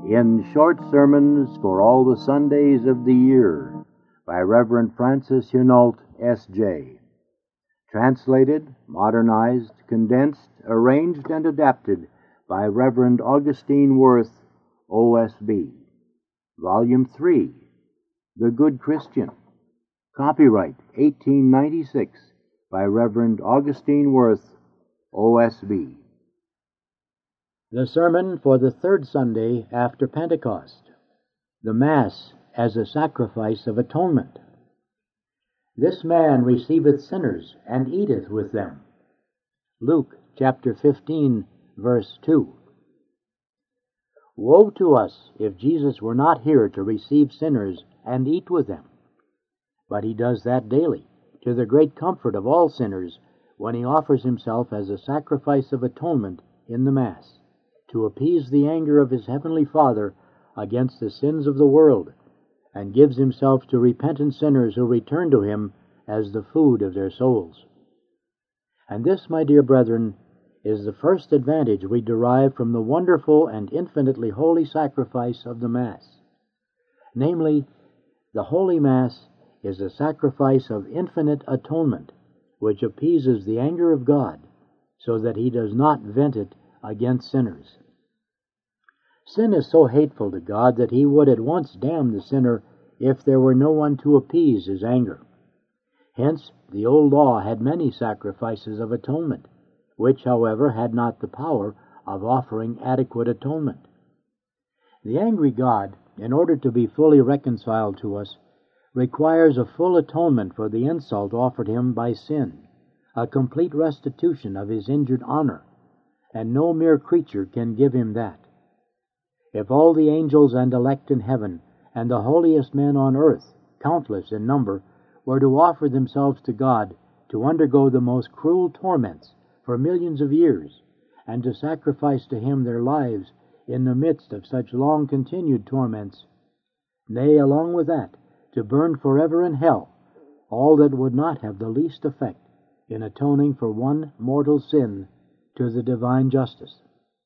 in Short Sermons for All the Sundays of the Year by Reverend Francis Hunault, S.J. Translated, modernized, condensed, arranged, and adapted by Reverend Augustine Worth, O.S.B. Volume 3, The Good Christian. Copyright 1896 by Reverend Augustine Worth, O.S.B. The sermon for the third Sunday after Pentecost. The Mass as a sacrifice of atonement. This man receiveth sinners, and eateth with them. Luke chapter 15, verse 2. Woe to us if Jesus were not here to receive sinners and eat with them. But he does that daily, to the great comfort of all sinners, when he offers himself as a sacrifice of atonement in the Mass, to appease the anger of his heavenly Father against the sins of the world, and gives himself to repentant sinners who return to him as the food of their souls. And this, my dear brethren, is the first advantage we derive from the wonderful and infinitely holy sacrifice of the Mass. Namely, the Holy Mass is a sacrifice of infinite atonement, which appeases the anger of God, so that he does not vent it against sinners. Sin is so hateful to God that he would at once damn the sinner if there were no one to appease his anger. Hence, the old law had many sacrifices of atonement, which, however, had not the power of offering adequate atonement. The angry God, in order to be fully reconciled to us, requires a full atonement for the insult offered him by sin, a complete restitution of his injured honor, and no mere creature can give him that. If all the angels and elect in heaven, and the holiest men on earth, countless in number, were to offer themselves to God to undergo the most cruel torments for millions of years, and to sacrifice to him their lives in the midst of such long-continued torments, nay, along with that, to burn forever in hell, all that would not have the least effect in atoning for one mortal sin to the divine justice.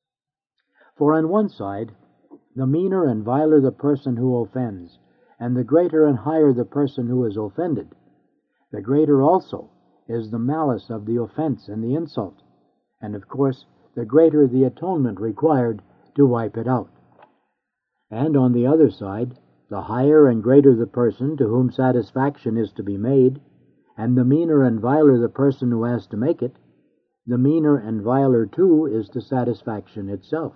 For on one side, the meaner and viler the person who offends, and the greater and higher the person who is offended, the greater also is the malice of the offense and the insult, and of course the greater the atonement required to wipe it out. And on the other side, the higher and greater the person to whom satisfaction is to be made, and the meaner and viler the person who has to make it, the meaner and viler too is the satisfaction itself.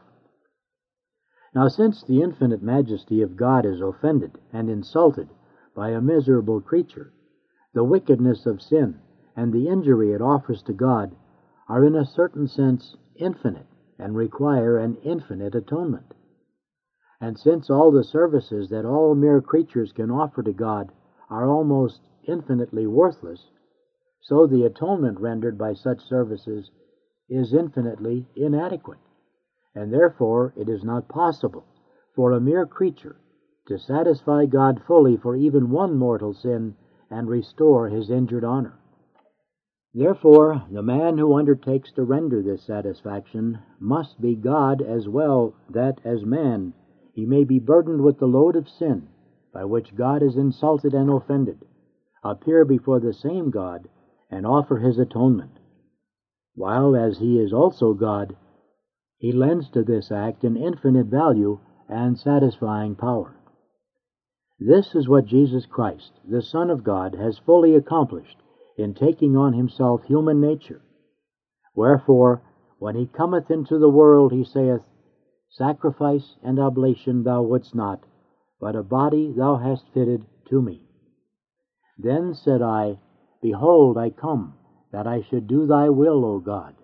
Now, since the infinite majesty of God is offended and insulted by a miserable creature, the wickedness of sin and the injury it offers to God are in a certain sense infinite and require an infinite atonement. And since all the services that all mere creatures can offer to God are almost infinitely worthless, so the atonement rendered by such services is infinitely inadequate, and therefore it is not possible for a mere creature to satisfy God fully for even one mortal sin and restore his injured honor. Therefore, the man who undertakes to render this satisfaction must be God as well, that as man he may be burdened with the load of sin by which God is insulted and offended, appear before the same God and offer his atonement, while, as he is also God, he lends to this act an infinite value and satisfying power. This is what Jesus Christ, the Son of God, has fully accomplished in taking on himself human nature. Wherefore, when he cometh into the world, he saith, Sacrifice and oblation thou wouldst not, but a body thou hast fitted to me. Then said I, Behold, I come, that I should do thy will, O God.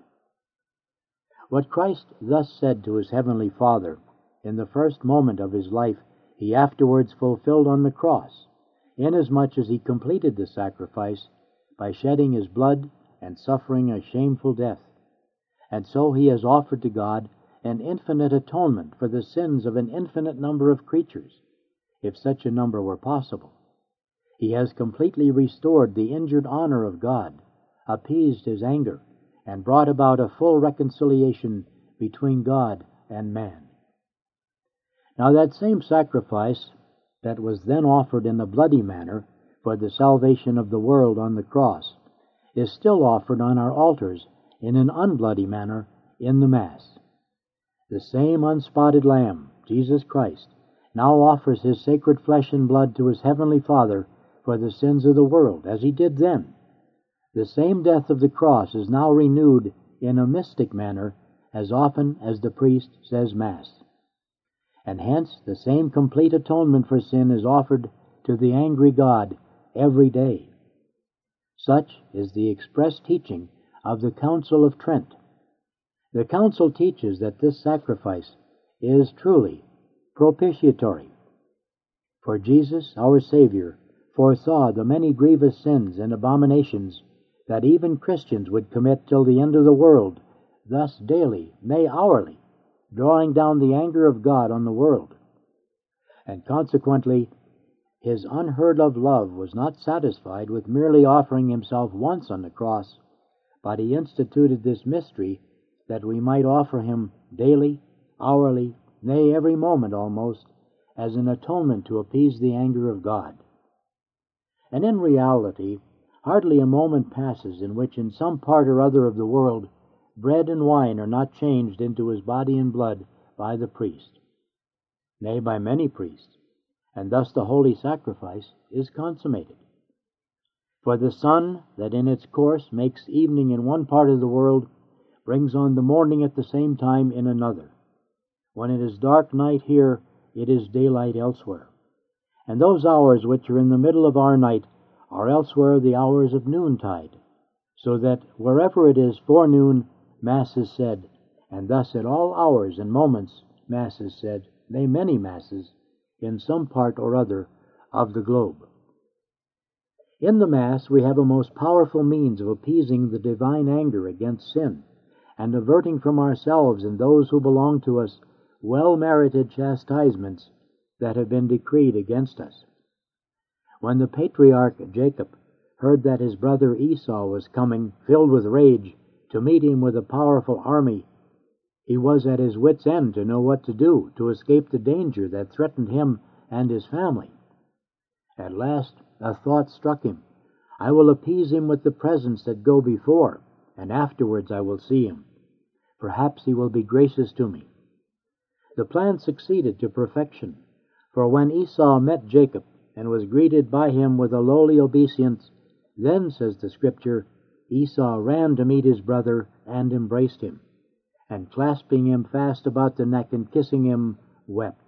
What Christ thus said to his heavenly Father in the first moment of his life, he afterwards fulfilled on the cross, inasmuch as he completed the sacrifice by shedding his blood and suffering a shameful death. And so he has offered to God an infinite atonement for the sins of an infinite number of creatures, if such a number were possible. He has completely restored the injured honor of God, appeased his anger, and brought about a full reconciliation between God and man. Now that same sacrifice that was then offered in a bloody manner for the salvation of the world on the cross is still offered on our altars in an unbloody manner in the Mass. The same unspotted Lamb, Jesus Christ, now offers his sacred flesh and blood to his heavenly Father for the sins of the world, as he did then. The same death of the cross is now renewed in a mystic manner as often as the priest says Mass. And hence the same complete atonement for sin is offered to the angry God every day. Such is the express teaching of the Council of Trent. The Council teaches that this sacrifice is truly propitiatory. For Jesus, our Savior, foresaw the many grievous sins and abominations that even Christians would commit till the end of the world, thus daily, nay hourly, drawing down the anger of God on the world. And consequently, his unheard-of love was not satisfied with merely offering himself once on the cross, but he instituted this mystery that we might offer him daily, hourly, nay, every moment almost, as an atonement to appease the anger of God. And in reality, hardly a moment passes in which in some part or other of the world bread and wine are not changed into his body and blood by the priest, nay, by many priests, and thus the holy sacrifice is consummated. For the sun that in its course makes evening in one part of the world brings on the morning at the same time in another. When it is dark night here, it is daylight elsewhere. And those hours which are in the middle of our night are elsewhere the hours of noontide, so that wherever it is forenoon, Mass is said, and thus at all hours and moments Mass is said, nay, many Masses, in some part or other of the globe. In the Mass we have a most powerful means of appeasing the divine anger against sin, and averting from ourselves and those who belong to us well-merited chastisements that have been decreed against us. When the patriarch Jacob heard that his brother Esau was coming, filled with rage, to meet him with a powerful army, he was at his wits' end to know what to do to escape the danger that threatened him and his family. At last a thought struck him. I will appease him with the presents that go before, and afterwards I will see him. Perhaps he will be gracious to me. The plan succeeded to perfection, for when Esau met Jacob and was greeted by him with a lowly obeisance, then, says the Scripture, Esau ran to meet his brother and embraced him, and clasping him fast about the neck and kissing him, wept.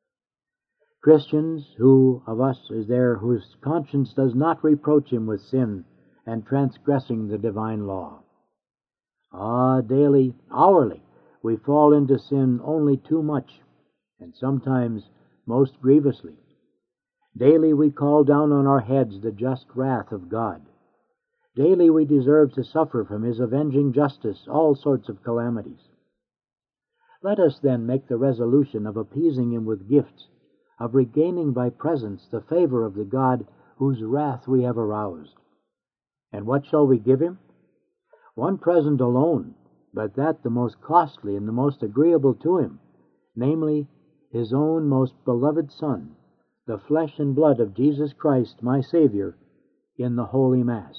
Christians, who of us is there whose conscience does not reproach him with sin and transgressing the divine law? Daily, hourly, we fall into sin only too much, and sometimes most grievously. Daily we call down on our heads the just wrath of God. Daily we deserve to suffer from his avenging justice all sorts of calamities. Let us then make the resolution of appeasing him with gifts, of regaining by presents the favor of the God whose wrath we have aroused. And what shall we give him? One present alone, but that the most costly and the most agreeable to him, namely, his own most beloved Son, the flesh and blood of Jesus Christ, my Savior, in the Holy Mass.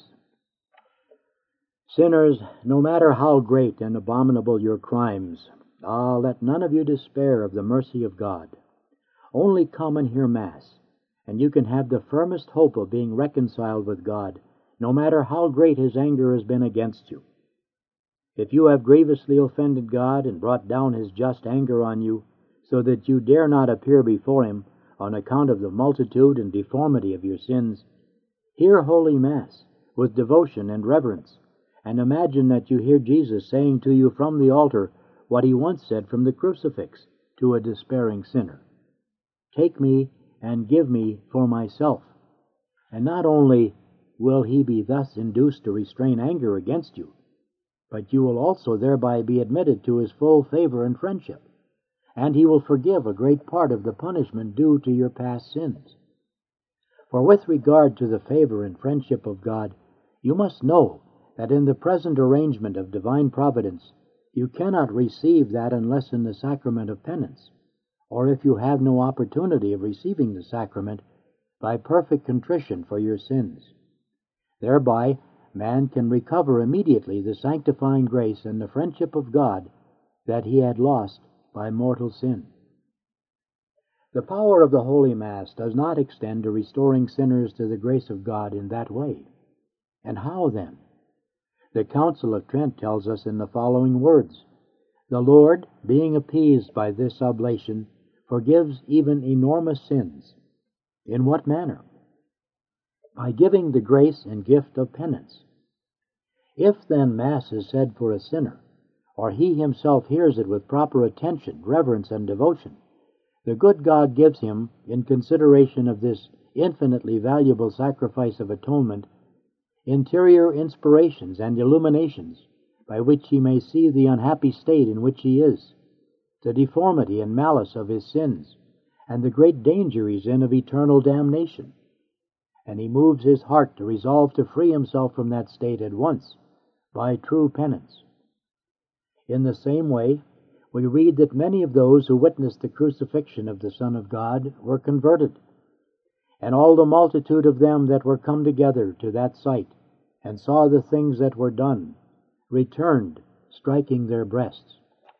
Sinners, no matter how great and abominable your crimes, let none of you despair of the mercy of God. Only come and hear Mass, and you can have the firmest hope of being reconciled with God, no matter how great his anger has been against you. If you have grievously offended God and brought down his just anger on you, so that you dare not appear before him on account of the multitude and deformity of your sins, hear Holy Mass with devotion and reverence, and imagine that you hear Jesus saying to you from the altar what he once said from the crucifix to a despairing sinner. Take me and give me for myself. And not only will he be thus induced to restrain anger against you, but you will also thereby be admitted to his full favor and friendship, and he will forgive a great part of the punishment due to your past sins. For with regard to the favor and friendship of God, you must know that in the present arrangement of divine providence, you cannot receive that unless in the sacrament of penance, or if you have no opportunity of receiving the sacrament, by perfect contrition for your sins. Thereby, man can recover immediately the sanctifying grace and the friendship of God that he had lost by mortal sin. The power of the Holy Mass does not extend to restoring sinners to the grace of God in that way. And how then? The Council of Trent tells us in the following words: "The Lord, being appeased by this oblation, forgives even enormous sins." In what manner? By giving the grace and gift of penance. If then Mass is said for a sinner, or he himself hears it with proper attention, reverence, and devotion, the good God gives him, in consideration of this infinitely valuable sacrifice of atonement, interior inspirations and illuminations by which he may see the unhappy state in which he is, the deformity and malice of his sins, and the great danger he's in of eternal damnation. And he moves his heart to resolve to free himself from that state at once, by true penance. In the same way, we read that many of those who witnessed the crucifixion of the Son of God were converted, and all the multitude of them that were come together to that sight, and saw the things that were done, returned, striking their breasts.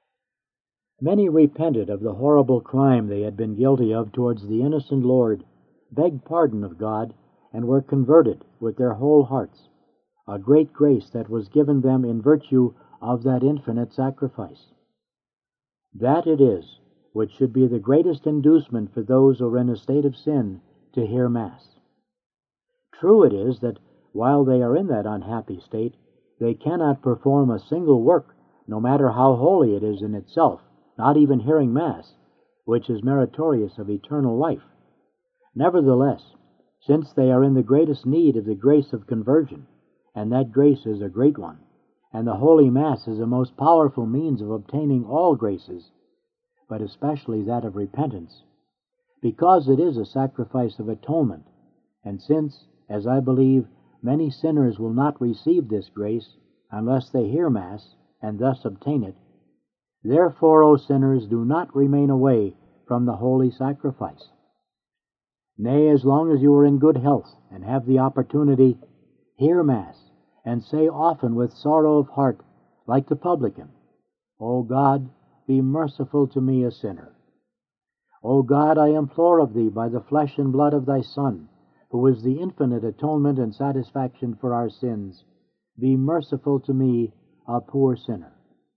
Many repented of the horrible crime they had been guilty of towards the innocent Lord, begged pardon of God, and were converted with their whole hearts, a great grace that was given them in virtue of that infinite sacrifice. That it is which should be the greatest inducement for those who are in a state of sin to hear Mass. True it is that while they are in that unhappy state, they cannot perform a single work, no matter how holy it is in itself, not even hearing Mass, which is meritorious of eternal life. Nevertheless, since they are in the greatest need of the grace of conversion, and that grace is a great one, and the Holy Mass is a most powerful means of obtaining all graces, but especially that of repentance, because it is a sacrifice of atonement, and since, as I believe, many sinners will not receive this grace unless they hear Mass and thus obtain it, therefore, O sinners, do not remain away from the holy sacrifice. Nay, as long as you are in good health and have the opportunity, hear Mass, and say often with sorrow of heart, like the publican, O God, be merciful to me, a sinner. O God, I implore of thee by the flesh and blood of thy Son, who is the infinite atonement and satisfaction for our sins, be merciful to me, a poor sinner.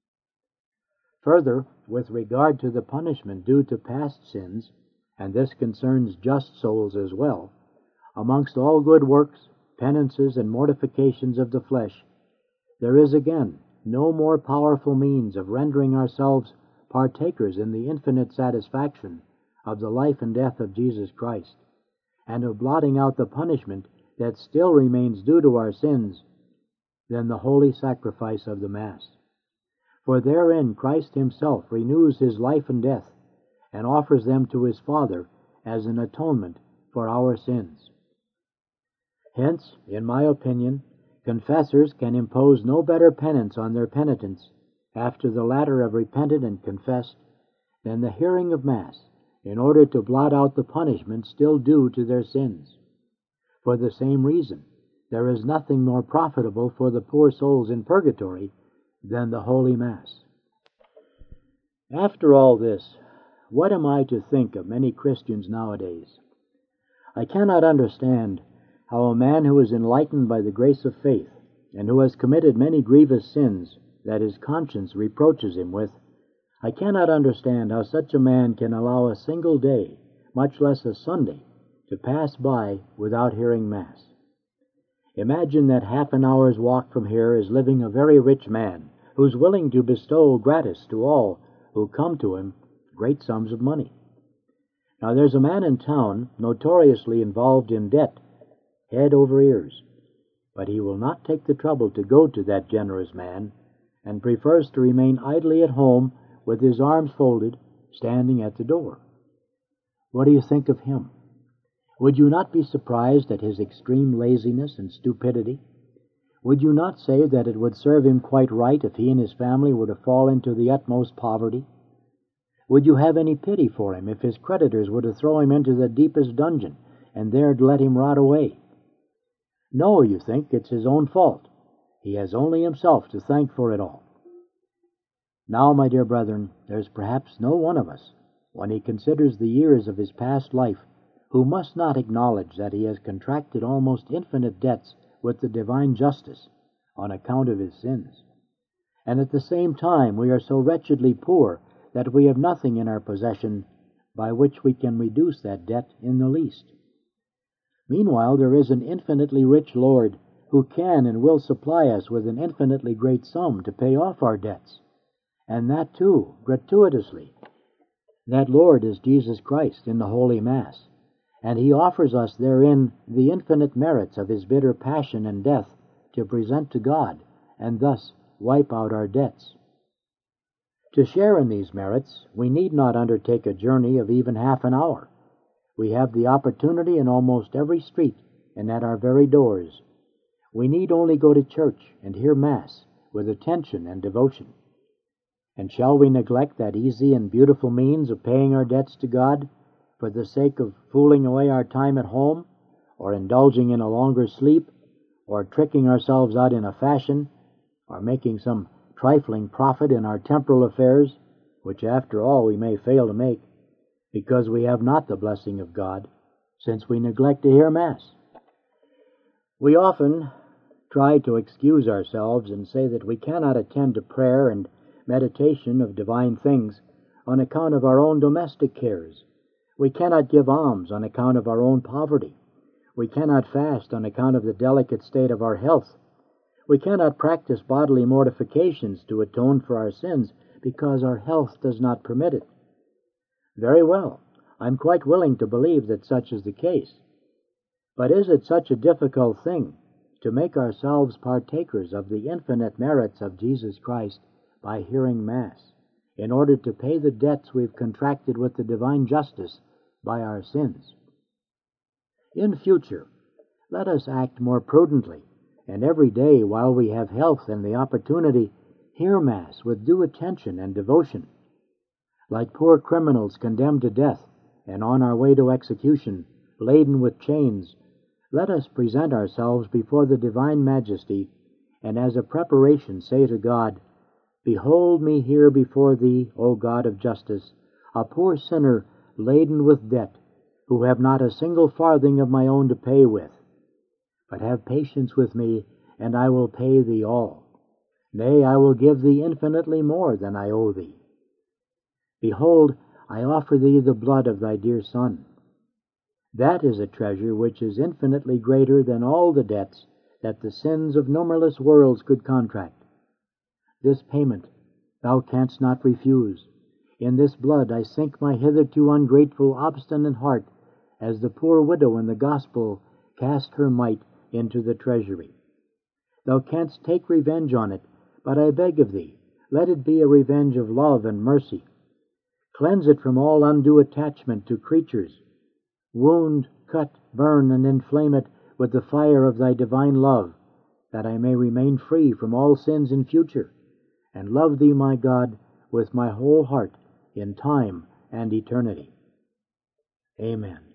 Further, with regard to the punishment due to past sins, and this concerns just souls as well, amongst all good works, penances, and mortifications of the flesh, there is again no more powerful means of rendering ourselves partakers in the infinite satisfaction of the life and death of Jesus Christ, and of blotting out the punishment that still remains due to our sins, than the holy sacrifice of the Mass. For therein Christ himself renews his life and death, and offers them to his Father as an atonement for our sins. Hence, in my opinion, confessors can impose no better penance on their penitents, after the latter have repented and confessed, than the hearing of Mass, in order to blot out the punishment still due to their sins. For the same reason, there is nothing more profitable for the poor souls in purgatory than the Holy Mass. After all this, what am I to think of many Christians nowadays? I cannot understand how a man who is enlightened by the grace of faith, and who has committed many grievous sins that his conscience reproaches him with, I cannot understand how such a man can allow a single day, much less a Sunday, to pass by without hearing Mass. Imagine that half an hour's walk from here is living a very rich man, who's willing to bestow gratis to all who come to him great sums of money. Now there's a man in town notoriously involved in debt, head over ears, but he will not take the trouble to go to that generous man, and prefers to remain idly at home with his arms folded, standing at the door. What do you think of him? Would you not be surprised at his extreme laziness and stupidity? Would you not say that it would serve him quite right if he and his family were to fall into the utmost poverty? Would you have any pity for him if his creditors were to throw him into the deepest dungeon and there let him rot away? No, you think it's his own fault. He has only himself to thank for it all. Now, my dear brethren, there's perhaps no one of us, when he considers the years of his past life, who must not acknowledge that he has contracted almost infinite debts with the divine justice on account of his sins. And at the same time we are so wretchedly poor that we have nothing in our possession by which we can reduce that debt in the least. Meanwhile, there is an infinitely rich Lord who can and will supply us with an infinitely great sum to pay off our debts, and that too, gratuitously. That Lord is Jesus Christ in the Holy Mass, and he offers us therein the infinite merits of his bitter passion and death to present to God, and thus wipe out our debts. To share in these merits, we need not undertake a journey of even half an hour. We have the opportunity in almost every street and at our very doors. We need only go to church and hear Mass with attention and devotion. And shall we neglect that easy and beautiful means of paying our debts to God for the sake of fooling away our time at home, or indulging in a longer sleep, or tricking ourselves out in a fashion, or making some trifling profit in our temporal affairs, which after all we may fail to make, because we have not the blessing of God, since we neglect to hear Mass? We often try to excuse ourselves and say that we cannot attend to prayer and meditation of divine things on account of our own domestic cares. We cannot give alms on account of our own poverty. We cannot fast on account of the delicate state of our health. We cannot practice bodily mortifications to atone for our sins because our health does not permit it. Very well, I'm quite willing to believe that such is the case. But is it such a difficult thing to make ourselves partakers of the infinite merits of Jesus Christ by hearing Mass, in order to pay the debts we've contracted with the divine justice by our sins? In future, let us act more prudently, and every day while we have health and the opportunity, hear Mass with due attention and devotion. Like poor criminals condemned to death and on our way to execution, laden with chains, let us present ourselves before the divine majesty, and as a preparation say to God, "Behold me here before thee, O God of justice, a poor sinner laden with debt, who have not a single farthing of my own to pay with. But have patience with me, and I will pay thee all. Nay, I will give thee infinitely more than I owe thee. Behold, I offer thee the blood of thy dear Son." That is a treasure which is infinitely greater than all the debts that the sins of numberless worlds could contract. This payment thou canst not refuse. In this blood I sink my hitherto ungrateful, obstinate heart, as the poor widow in the Gospel cast her mite into the treasury. Thou canst take revenge on it, but I beg of thee, let it be a revenge of love and mercy. Cleanse it from all undue attachment to creatures. Wound, cut, burn, and inflame it with the fire of thy divine love, that I may remain free from all sins in future, and love thee, my God, with my whole heart in time and eternity. Amen.